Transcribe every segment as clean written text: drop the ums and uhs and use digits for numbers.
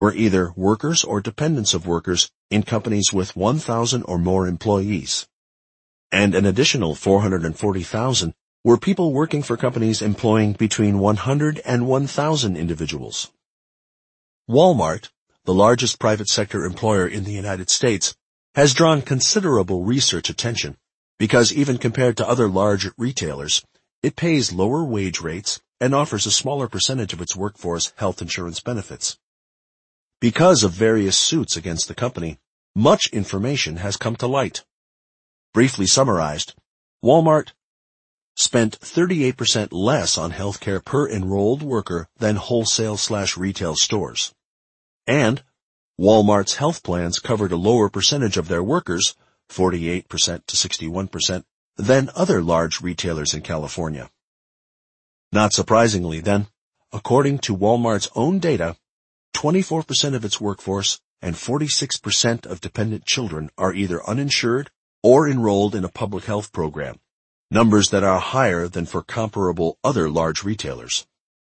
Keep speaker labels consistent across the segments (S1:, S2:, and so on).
S1: were either workers or dependents of workers in companies with 1,000 or more employees. And an additional 440,000 were people working for companies employing between 100 and 1,000 individuals. Walmart, the largest private sector employer in the United States, has drawn considerable research attention because even compared to other large retailers, it pays lower wage rates and offers a smaller percentage of its workforce health insurance benefits. Because of various suits against the company, much information has come to light. Briefly summarized, Walmart spent 38% less on healthcare per enrolled worker than wholesale/retail stores. And Walmart's health plans covered a lower percentage of their workers, 48% to 61%, than other large retailers in California. Not surprisingly, then, according to Walmart's own data, 24% of its workforce and 46% of dependent children are either uninsured or enrolled in a public health program, numbers that are higher than for comparable other large retailers.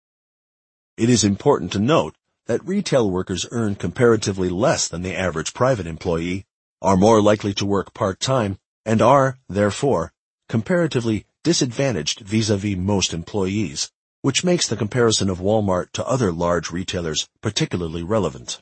S1: It is important to note that retail workers earn comparatively less than the average private employee, are more likely to work part-time, and are, therefore, comparatively disadvantaged vis-à-vis most employees, which makes the comparison of Walmart to other large retailers particularly relevant.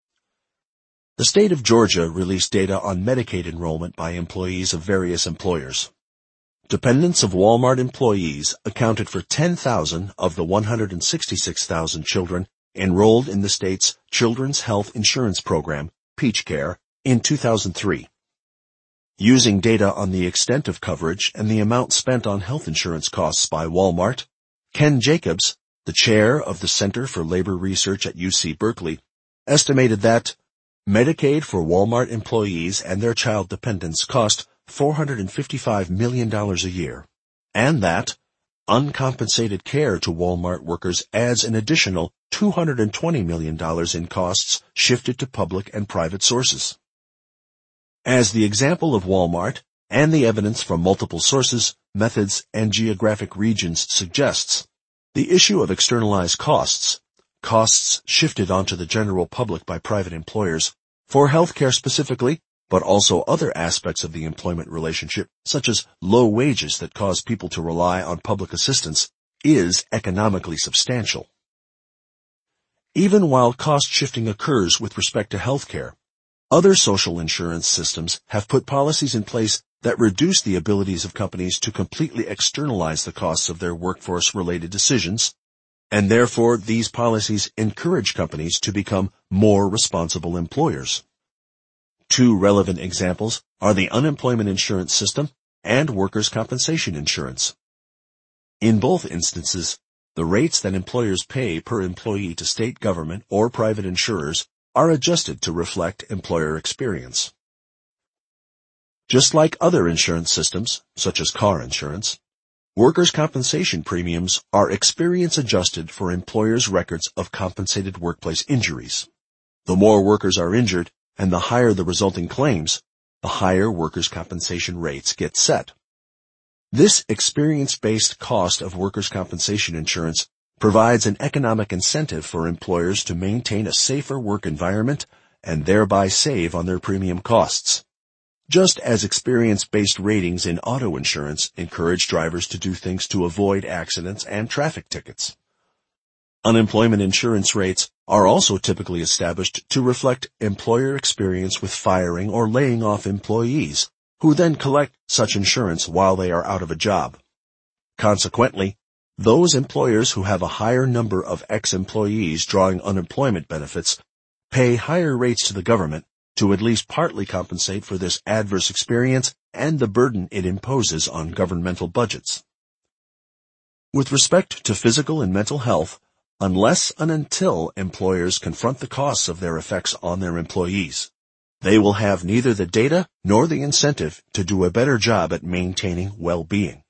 S1: The state of Georgia released data on Medicaid enrollment by employees of various employers. Dependents of Walmart employees accounted for 10,000 of the 166,000 children enrolled in the state's Children's Health Insurance Program, Peach Care, in 2003. Using data on the extent of coverage and the amount spent on health insurance costs by Walmart, Ken Jacobs, the chair of the Center for Labor Research at UC Berkeley, estimated that Medicaid for Walmart employees and their child dependents cost $455 million a year, and that uncompensated care to Walmart workers adds an additional $220 million in costs shifted to public and private sources. As the example of Walmart and the evidence from multiple sources, methods, and geographic regions suggests, the issue of externalized costs shifted onto the general public by private employers, for healthcare specifically, but also other aspects of the employment relationship, such as low wages that cause people to rely on public assistance, is economically substantial. Even while cost shifting occurs with respect to healthcare, other social insurance systems have put policies in place that reduce the abilities of companies to completely externalize the costs of their workforce-related decisions, and therefore these policies encourage companies to become more responsible employers. Two relevant examples are the unemployment insurance system and workers' compensation insurance. In both instances, the rates that employers pay per employee to state government or private insurers are adjusted to reflect employer experience. Just like other insurance systems, such as car insurance, workers' compensation premiums are experience adjusted for employers' records of compensated workplace injuries. The more workers are injured, and the higher the resulting claims, the higher workers' compensation rates get set. This experience-based cost of workers' compensation insurance provides an economic incentive for employers to maintain a safer work environment and thereby save on their premium costs. Just as experience-based ratings in auto insurance encourage drivers to do things to avoid accidents and traffic tickets. Unemployment insurance rates are also typically established to reflect employer experience with firing or laying off employees, who then collect such insurance while they are out of a job. Consequently, those employers who have a higher number of ex-employees drawing unemployment benefits pay higher rates to the government to at least partly compensate for this adverse experience and the burden it imposes on governmental budgets. With respect to physical and mental health, unless and until employers confront the costs of their effects on their employees, they will have neither the data nor the incentive to do a better job at maintaining well-being.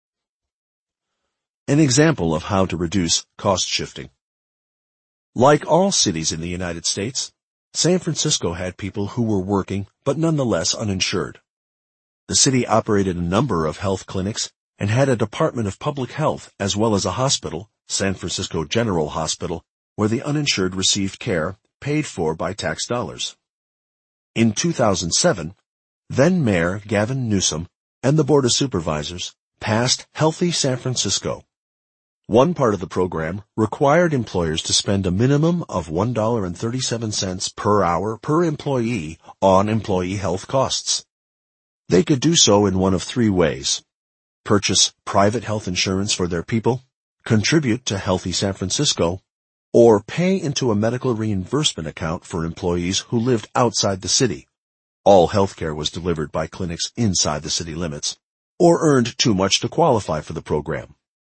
S1: An example of how to reduce cost shifting. Like all cities in the United States, San Francisco had people who were working but nonetheless uninsured. The city operated a number of health clinics and had a Department of Public Health as well as a hospital, San Francisco General Hospital, where the uninsured received care, paid for by tax dollars. In 2007, then-Mayor Gavin Newsom and the Board of Supervisors passed Healthy San Francisco. One part of the program required employers to spend a minimum of $1.37 per hour per employee on employee health costs. They could do so in one of three ways: purchase private health insurance for their people, contribute to Healthy San Francisco, or pay into a medical reimbursement account for employees who lived outside the city. All healthcare was delivered by clinics inside the city limits, or earned too much to qualify for the program.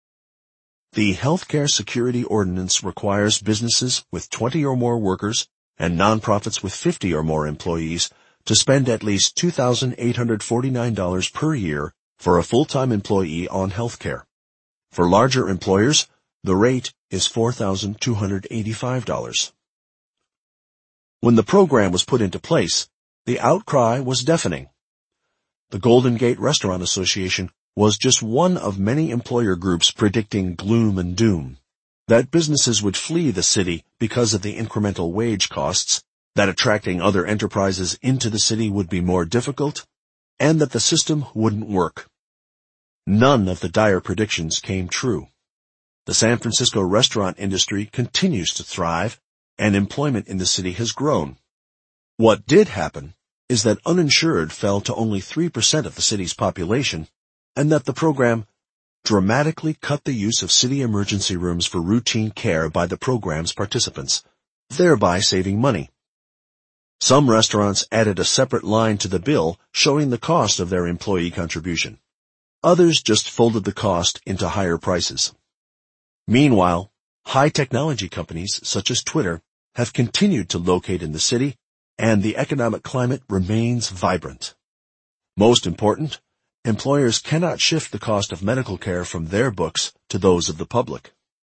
S1: The Healthcare Security Ordinance requires businesses with 20 or more workers and nonprofits with 50 or more employees to spend at least $2,849 per year for a full-time employee on healthcare. For larger employers, the rate is $4,285. When the program was put into place, the outcry was deafening. The Golden Gate Restaurant Association was just one of many employer groups predicting gloom and doom, that businesses would flee the city because of the incremental wage costs, that attracting other enterprises into the city would be more difficult, and that the system wouldn't work. None of the dire predictions came true. The San Francisco restaurant industry continues to thrive, and employment in the city has grown. What did happen is that uninsured fell to only 3% of the city's population, and that the program dramatically cut the use of city emergency rooms for routine care by the program's participants, thereby saving money. Some restaurants added a separate line to the bill showing the cost of their employee contribution. Others just folded the cost into higher prices. Meanwhile, high-technology companies such as Twitter have continued to locate in the city, and the economic climate remains vibrant. Most important, employers cannot shift the cost of medical care from their books to those of the public.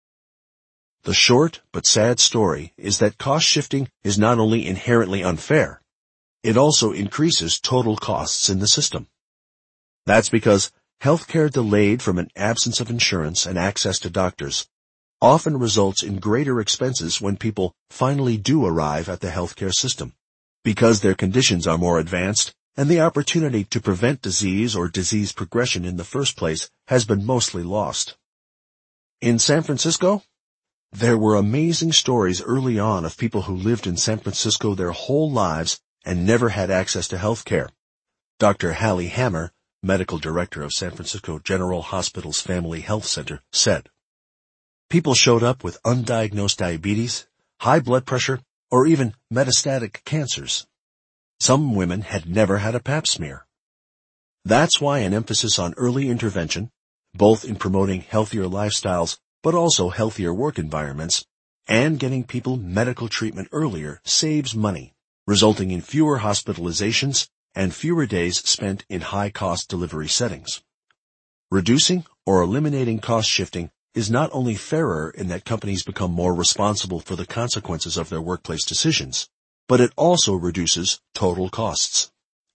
S1: The short but sad story is that cost shifting is not only inherently unfair, it also increases total costs in the system. That's because healthcare delayed from an absence of insurance and access to doctors often results in greater expenses when people finally do arrive at the healthcare system, because their conditions are more advanced and the opportunity to prevent disease or disease progression in the first place has been mostly lost. In San Francisco, there were amazing stories early on of people who lived in San Francisco their whole lives and never had access to health care. Dr. Hallie Hammer, medical director of San Francisco General Hospital's Family Health Center, said, "People showed up with undiagnosed diabetes, high blood pressure, or even metastatic cancers. Some women had never had a pap smear. That's why an emphasis on early intervention, both in promoting healthier lifestyles but also healthier work environments, and getting people medical treatment earlier saves money, resulting in fewer hospitalizations and fewer days spent in high-cost delivery settings. Reducing or eliminating cost shifting is not only fairer in that companies become more responsible for the consequences of their workplace decisions, but it also reduces total costs.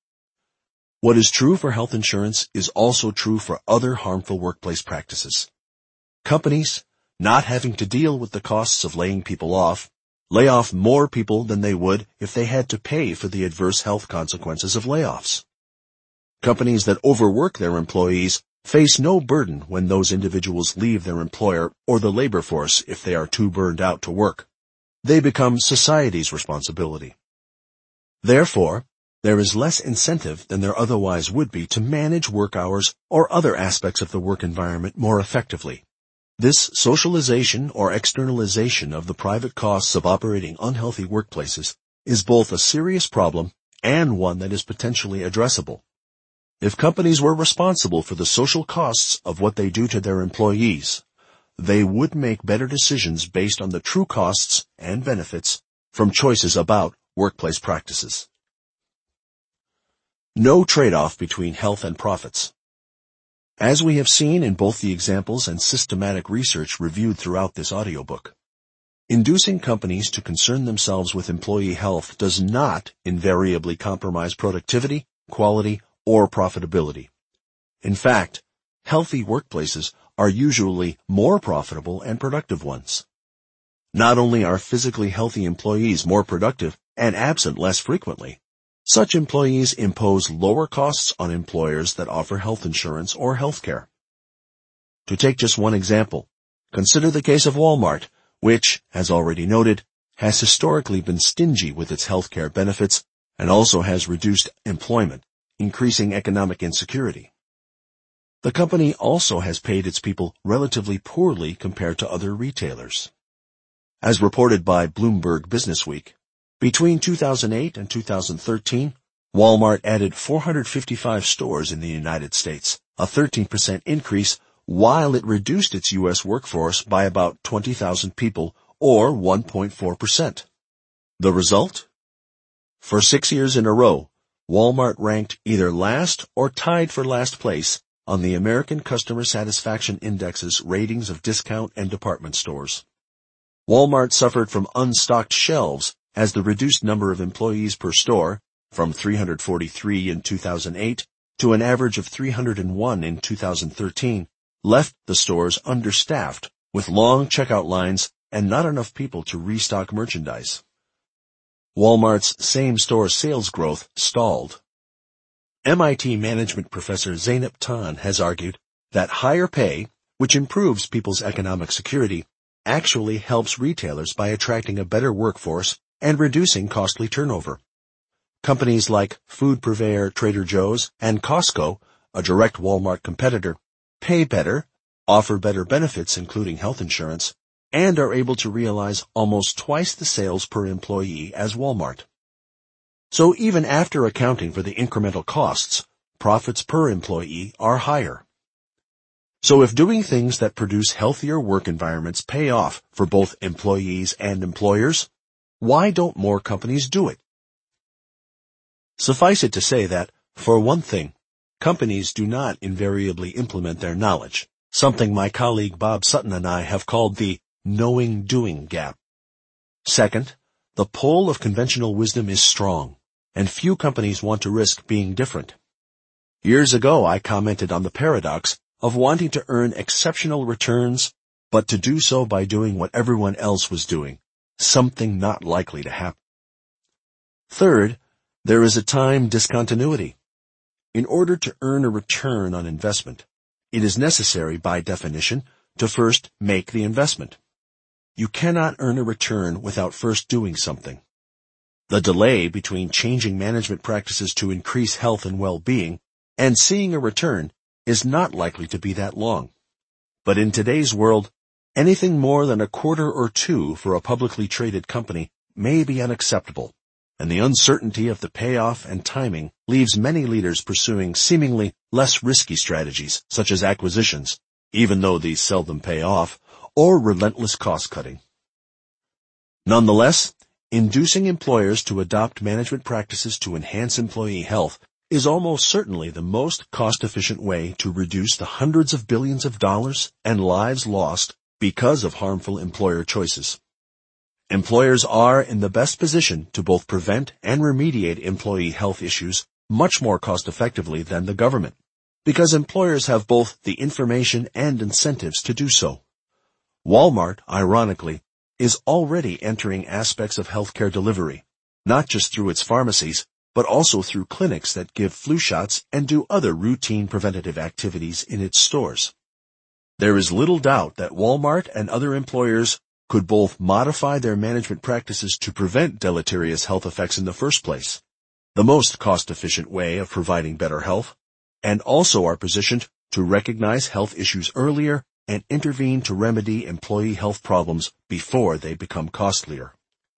S1: What is true for health insurance is also true for other harmful workplace practices. Companies, not having to deal with the costs of laying people off, lay off more people than they would if they had to pay for the adverse health consequences of layoffs. Companies that overwork their employees face no burden when those individuals leave their employer or the labor force if they are too burned out to work. They become society's responsibility. Therefore, there is less incentive than there otherwise would be to manage work hours or other aspects of the work environment more effectively. This socialization or externalization of the private costs of operating unhealthy workplaces is both a serious problem and one that is potentially addressable. If companies were responsible for the social costs of what they do to their employees, they would make better decisions based on the true costs and benefits from choices about workplace practices. No trade-off between health and profits. As we have seen in both the examples and systematic research reviewed throughout this audiobook, inducing companies to concern themselves with employee health does not invariably compromise productivity, quality, or profitability. In fact, healthy workplaces are usually more profitable and productive ones. Not only are physically healthy employees more productive and absent less frequently, such employees impose lower costs on employers that offer health insurance or health care. To take just one example, consider the case of Walmart, which, as already noted, has historically been stingy with its health care benefits and also has reduced employment, increasing economic insecurity. The company also has paid its people relatively poorly compared to other retailers. As reported by Bloomberg Businessweek, between 2008 and 2013, Walmart added 455 stores in the United States, a 13% increase, while it reduced its U.S. workforce by about 20,000 people, or 1.4%. The result? For 6 years in a row, Walmart ranked either last or tied for last place on the American Customer Satisfaction Index's ratings of discount and department stores. Walmart suffered from unstocked shelves as the reduced number of employees per store, from 343 in 2008 to an average of 301 in 2013, left the stores understaffed with long checkout lines and not enough people to restock merchandise. Walmart's same-store sales growth stalled. MIT management professor Zeynep Ton has argued that higher pay, which improves people's economic security, actually helps retailers by attracting a better workforce and reducing costly turnover. Companies like food purveyor Trader Joe's and Costco, a direct Walmart competitor, pay better, offer better benefits including health insurance, and are able to realize almost twice the sales per employee as Walmart. So even after accounting for the incremental costs, profits per employee are higher. So if doing things that produce healthier work environments pay off for both employees and employers, why don't more companies do it? Suffice it to say that, for one thing, companies do not invariably implement their knowledge, something my colleague Bob Sutton and I have called the knowing-doing gap. Second, the pull of conventional wisdom is strong, and few companies want to risk being different. Years ago, I commented on the paradox of wanting to earn exceptional returns, but to do so by doing what everyone else was doing, something not likely to happen. Third, there is a time discontinuity. In order to earn a return on investment, it is necessary, by definition, to first make the investment. You cannot earn a return without first doing something. The delay between changing management practices to increase health and well-being and seeing a return is not likely to be that long. But in today's world, anything more than a quarter or two for a publicly traded company may be unacceptable, and the uncertainty of the payoff and timing leaves many leaders pursuing seemingly less risky strategies, such as acquisitions, even though these seldom pay off, or relentless cost-cutting. Nonetheless, inducing employers to adopt management practices to enhance employee health is almost certainly the most cost-efficient way to reduce the hundreds of billions of dollars and lives lost because of harmful employer choices. Employers are in the best position to both prevent and remediate employee health issues much more cost-effectively than the government, because employers have both the information and incentives to do so. Walmart, ironically, is already entering aspects of healthcare delivery, not just through its pharmacies, but also through clinics that give flu shots and do other routine preventative activities in its stores. There is little doubt that Walmart and other employers could both modify their management practices to prevent deleterious health effects in the first place, the most cost-efficient way of providing better health, and also are positioned to recognize health issues earlier and intervene to remedy employee health problems before they become costlier.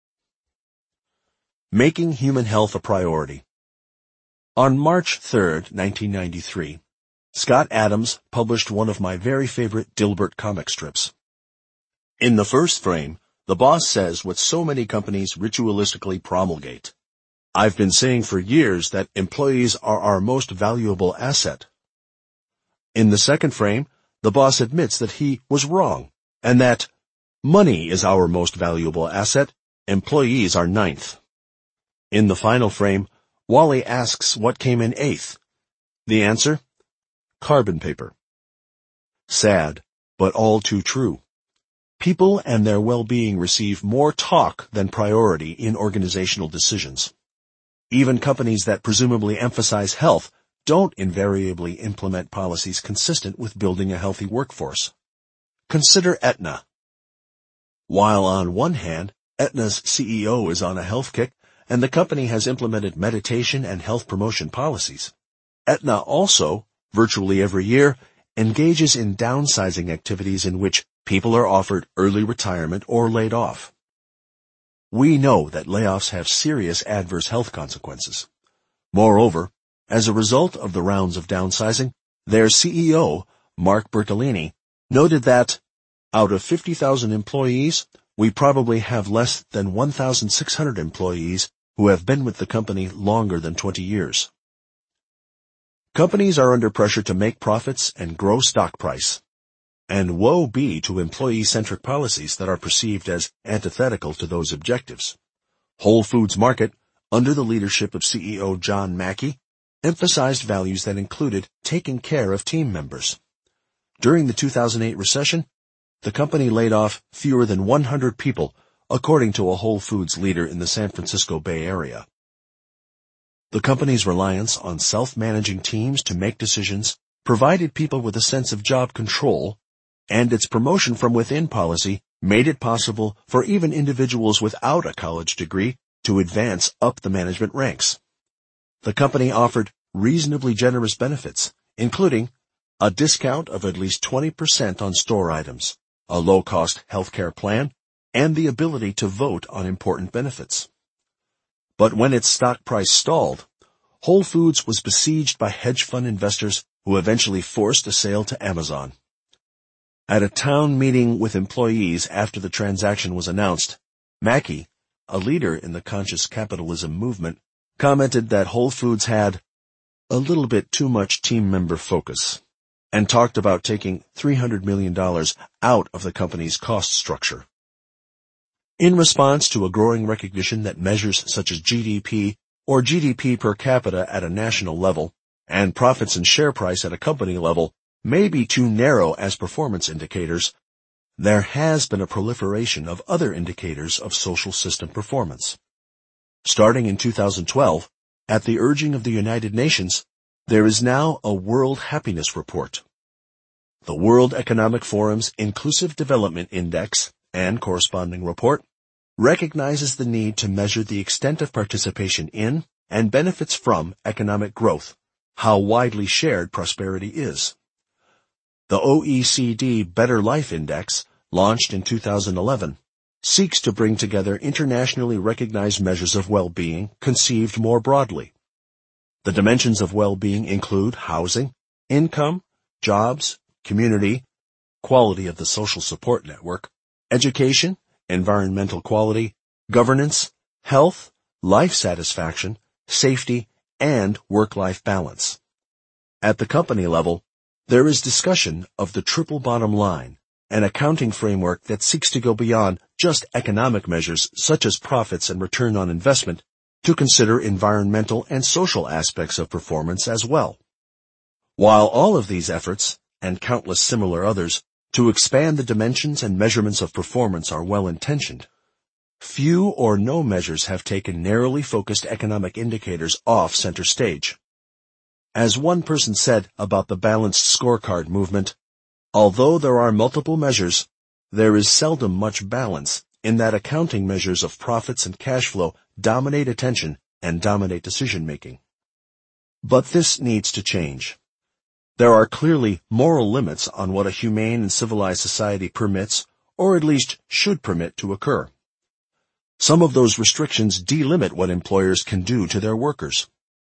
S1: Making human health a priority. On March 3, 1993, Scott Adams published one of my very favorite Dilbert comic strips. In the first frame, the boss says what so many companies ritualistically promulgate. I've been saying for years that employees are our most valuable asset. In the second frame, the boss admits that he was wrong, and that money is our most valuable asset, employees are ninth. In the final frame, Wally asks what came in eighth. The answer? Carbon paper. Sad, but all too true. People and their well-being receive more talk than priority in organizational decisions. Even companies that presumably emphasize health don't invariably implement policies consistent with building a healthy workforce. Consider Aetna. While on one hand, Aetna's CEO is on a health kick, and the company has implemented meditation and health promotion policies, Aetna also, virtually every year, engages in downsizing activities in which people are offered early retirement or laid off. We know that layoffs have serious adverse health consequences. Moreover, as a result of the rounds of downsizing, their CEO, Mark Bertolini, noted that, out of 50,000 employees, we probably have less than 1,600 employees who have been with the company longer than 20 years. Companies are under pressure to make profits and grow stock price. And woe be to employee-centric policies that are perceived as antithetical to those objectives. Whole Foods Market, under the leadership of CEO John Mackey, emphasized values that included taking care of team members. During the 2008 recession, the company laid off fewer than 100 people, according to a Whole Foods leader in the San Francisco Bay Area. The company's reliance on self-managing teams to make decisions provided people with a sense of job control, and its promotion from within policy made it possible for even individuals without a college degree to advance up the management ranks. The company offered reasonably generous benefits, including a discount of at least 20% on store items, a low-cost healthcare plan, and the ability to vote on important benefits. But when its stock price stalled, Whole Foods was besieged by hedge fund investors who eventually forced a sale to Amazon. At a town meeting with employees after the transaction was announced, Mackey, a leader in the conscious capitalism movement, commented that Whole Foods had a little bit too much team member focus and talked about taking $300 million out of the company's cost structure. In response to a growing recognition that measures such as GDP or GDP per capita at a national level and profits and share price at a company level may be too narrow as performance indicators, there has been a proliferation of other indicators of social system performance. Starting in 2012, at the urging of the United Nations, there is now a World Happiness Report. The World Economic Forum's Inclusive Development Index and corresponding report recognizes the need to measure the extent of participation in and benefits from economic growth, how widely shared prosperity is. The OECD Better Life Index, launched in 2011, seeks to bring together internationally recognized measures of well-being conceived more broadly. The dimensions of well-being include housing, income, jobs, community, quality of the social support network, education, environmental quality, governance, health, life satisfaction, safety, and work-life balance. At the company level, there is discussion of the triple bottom line, an accounting framework that seeks to go beyond just economic measures such as profits and return on investment to consider environmental and social aspects of performance as well. While all of these efforts, and countless similar others, to expand the dimensions and measurements of performance are well-intentioned, few or no measures have taken narrowly focused economic indicators off center stage. As one person said about the balanced scorecard movement, although there are multiple measures, there is seldom much balance in that accounting measures of profits and cash flow dominate attention and dominate decision-making. But this needs to change. There are clearly moral limits on what a humane and civilized society permits, or at least should permit, to occur. Some of those restrictions delimit what employers can do to their workers.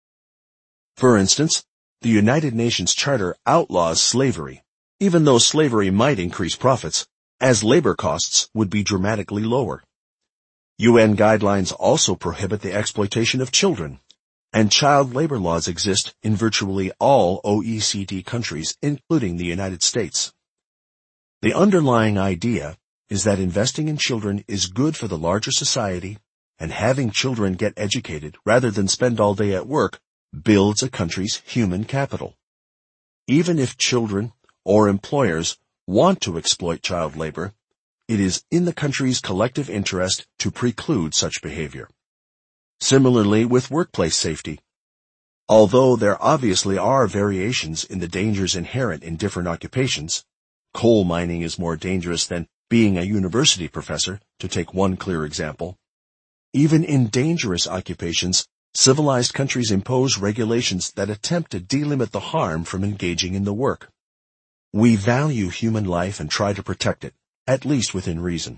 S1: For instance, the United Nations Charter outlaws slavery, even though slavery might increase profits, as labor costs would be dramatically lower. UN guidelines also prohibit the exploitation of children, and child labor laws exist in virtually all OECD countries, including the United States. The underlying idea is that investing in children is good for the larger society, and having children get educated rather than spend all day at work builds a country's human capital. Even if children or employers want to exploit child labor, it is in the country's collective interest to preclude such behavior. Similarly with workplace safety. Although there obviously are variations in the dangers inherent in different occupations, coal mining is more dangerous than being a university professor, to take one clear example. Even in dangerous occupations, civilized countries impose regulations that attempt to delimit the harm from engaging in the work. We value human life and try to protect it, at least within reason.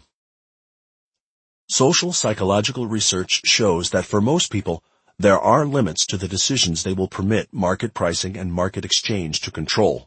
S1: Social psychological research shows that for most people, there are limits to the decisions they will permit market pricing and market exchange to control.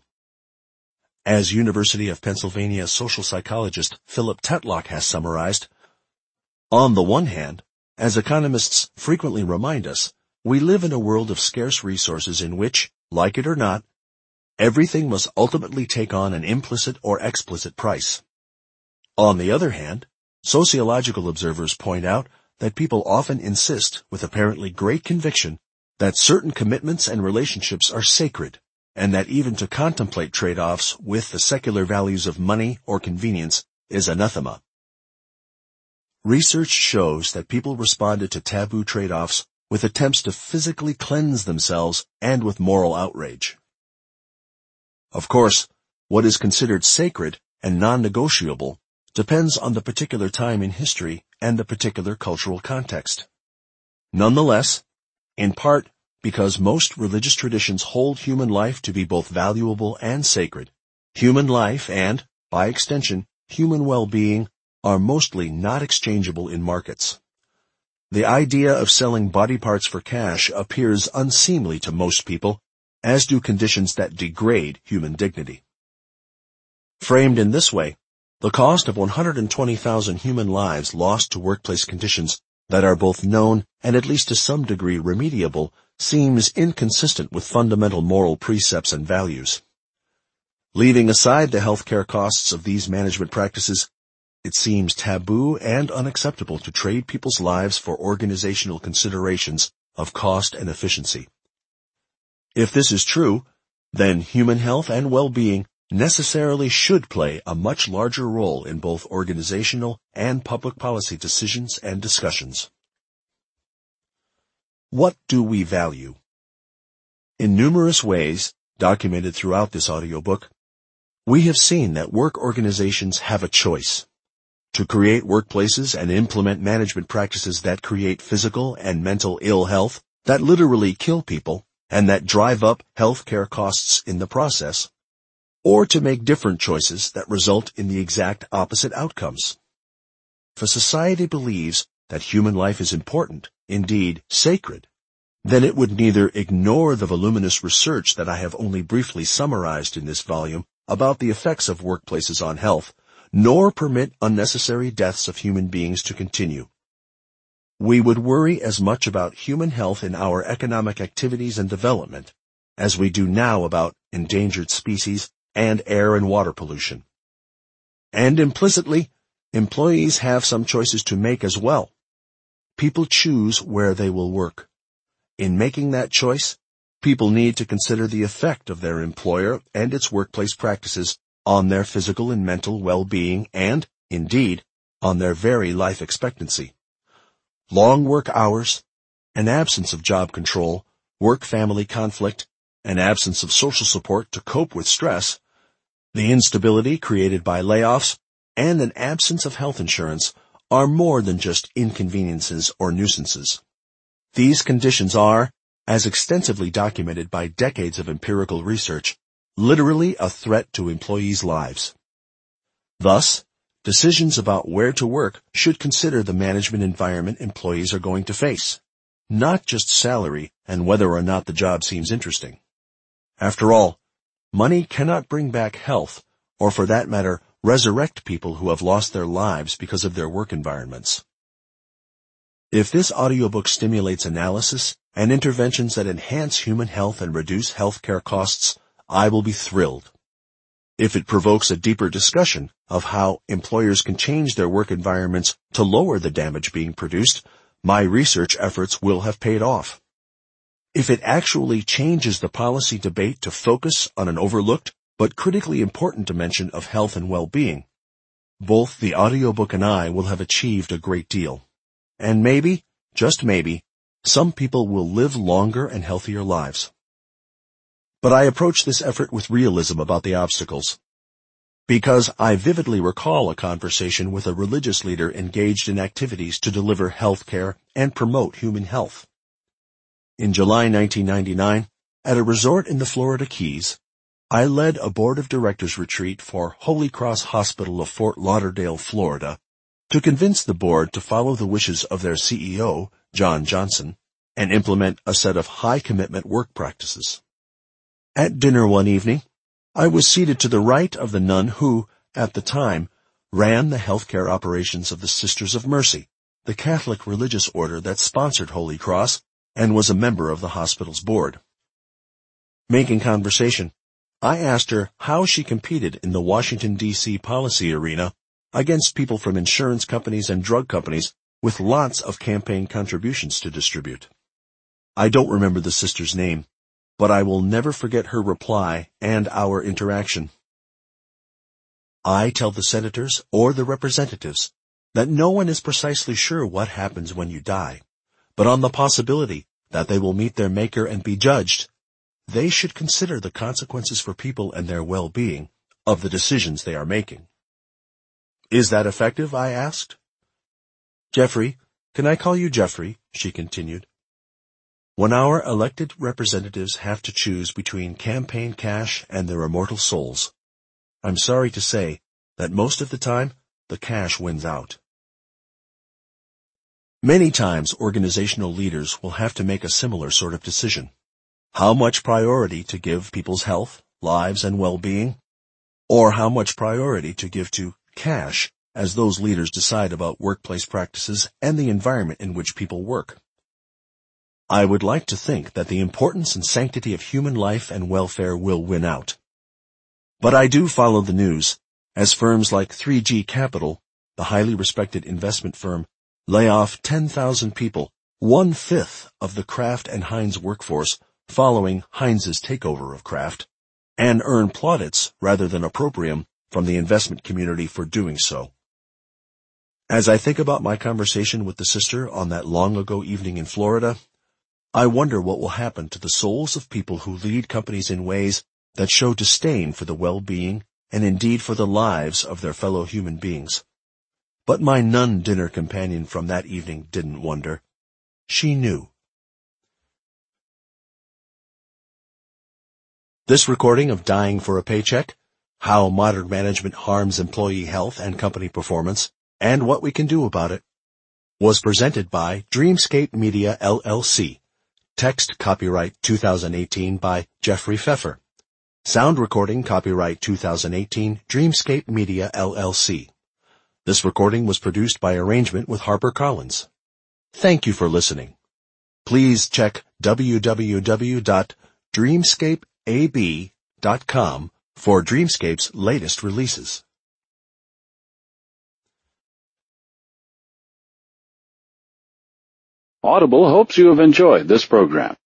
S1: As University of Pennsylvania social psychologist Philip Tetlock has summarized, on the one hand, as economists frequently remind us, we live in a world of scarce resources in which, like it or not, everything must ultimately take on an implicit or explicit price. On the other hand, sociological observers point out that people often insist, with apparently great conviction, that certain commitments and relationships are sacred, and that even to contemplate trade-offs with the secular values of money or convenience is anathema. Research shows that people responded to taboo trade-offs with attempts to physically cleanse themselves and with moral outrage. Of course, what is considered sacred and non-negotiable depends on the particular time in history and the particular cultural context. Nonetheless, in part because most religious traditions hold human life to be both valuable and sacred, human life and, by extension, human well-being are mostly not exchangeable in markets. The idea of selling body parts for cash appears unseemly to most people, as do conditions that degrade human dignity. Framed in this way, the cost of 120,000 human lives lost to workplace conditions that are both known and at least to some degree remediable seems inconsistent with fundamental moral precepts and values. Leaving aside the healthcare costs of these management practices, it seems taboo and unacceptable to trade people's lives for organizational considerations of cost and efficiency. If this is true, then human health and well-being necessarily should play a much larger role in both organizational and public policy decisions and discussions. What do we value? In numerous ways, documented throughout this audiobook, we have seen that work organizations have a choice: to create workplaces and implement management practices that create physical and mental ill health, that literally kill people, and that drive up healthcare costs in the process, or to make different choices that result in the exact opposite outcomes. If a society believes that human life is important, indeed sacred, then it would neither ignore the voluminous research that I have only briefly summarized in this volume about the effects of workplaces on health, nor permit unnecessary deaths of human beings to continue. We would worry as much about human health in our economic activities and development as we do now about endangered species and air and water pollution. And implicitly, employees have some choices to make as well. People choose where they will work. In making that choice, people need to consider the effect of their employer and its workplace practices on their physical and mental well-being and, indeed, on their very life expectancy. Long work hours, an absence of job control, work-family conflict, an absence of social support to cope with stress, the instability created by layoffs, and an absence of health insurance are more than just inconveniences or nuisances. These conditions are, as extensively documented by decades of empirical research, literally a threat to employees' lives. Thus, decisions about where to work should consider the management environment employees are going to face, not just salary and whether or not the job seems interesting. After all, money cannot bring back health, or for that matter, resurrect people who have lost their lives because of their work environments. If this audiobook stimulates analysis and interventions that enhance human health and reduce healthcare costs, I will be thrilled. If it provokes a deeper discussion of how employers can change their work environments to lower the damage being produced, my research efforts will have paid off. If it actually changes the policy debate to focus on an overlooked but critically important dimension of health and well-being, both the audiobook and I will have achieved a great deal. And maybe, just maybe, some people will live longer and healthier lives. But I approach this effort with realism about the obstacles, because I vividly recall a conversation with a religious leader engaged in activities to deliver health care and promote human health. In July 1999, at a resort in the Florida Keys, I led a board of directors retreat for Holy Cross Hospital of Fort Lauderdale, Florida, to convince the board to follow the wishes of their CEO, John Johnson, and implement a set of high-commitment work practices. At dinner one evening, I was seated to the right of the nun who, at the time, ran the healthcare operations of the Sisters of Mercy, the Catholic religious order that sponsored Holy Cross and was a member of the hospital's board. Making conversation, I asked her how she competed in the Washington, D.C. policy arena against people from insurance companies and drug companies with lots of campaign contributions to distribute. I don't remember the sister's name, but I will never forget her reply and our interaction. I tell the senators or the representatives that no one is precisely sure what happens when you die, but on the possibility that they will meet their Maker and be judged, they should consider the consequences for people and their well-being of the decisions they are making. Is that effective? I asked. Jeffrey, can I call you Jeffrey? She continued. When our elected representatives have to choose between campaign cash and their immortal souls, I'm sorry to say that most of the time, the cash wins out. Many times organizational leaders will have to make a similar sort of decision. How much priority to give people's health, lives, and well-being, or how much priority to give to cash as those leaders decide about workplace practices and the environment in which people work. I would like to think that the importance and sanctity of human life and welfare will win out. But I do follow the news, as firms like 3G Capital, the highly respected investment firm, lay off 10,000 people, 1/5 of the Kraft and Heinz workforce following Heinz's takeover of Kraft, and earn plaudits rather than opprobrium from the investment community for doing so. As I think about my conversation with the sister on that long-ago evening in Florida, I wonder what will happen to the souls of people who lead companies in ways that show disdain for the well-being and indeed for the lives of their fellow human beings. But my nun dinner companion from that evening didn't wonder. She knew. This recording of Dying for a Paycheck, How Modern Management Harms Employee Health and Company Performance, and What We Can Do About It, was presented by Dreamscape Media, LLC. Text copyright 2018 by Jeffrey Pfeffer. Sound recording copyright 2018 Dreamscape Media, LLC. This recording was produced by arrangement with HarperCollins. Thank you for listening. Please check www.dreamscapeab.com for Dreamscape's latest releases.
S2: Audible hopes you have enjoyed this program.